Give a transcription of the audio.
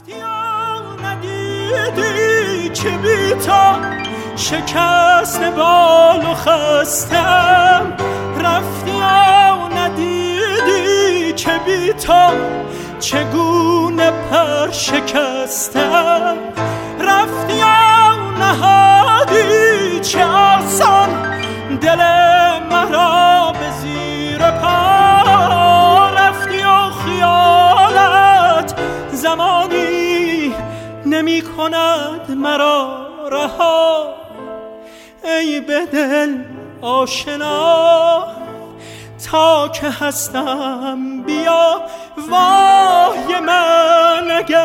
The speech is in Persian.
رفتی و ندیدی که بی تو شکست بال و خستم، رفتی و ندیدی که بی تو چگونه پر شکستم، رفتی و نهادی چه آسان دل مرا به زیر پا، رفتی و خیالت زمانی نمی کند مرا رها. ای به دل آشنا تا که هستم بیا، وای من اگر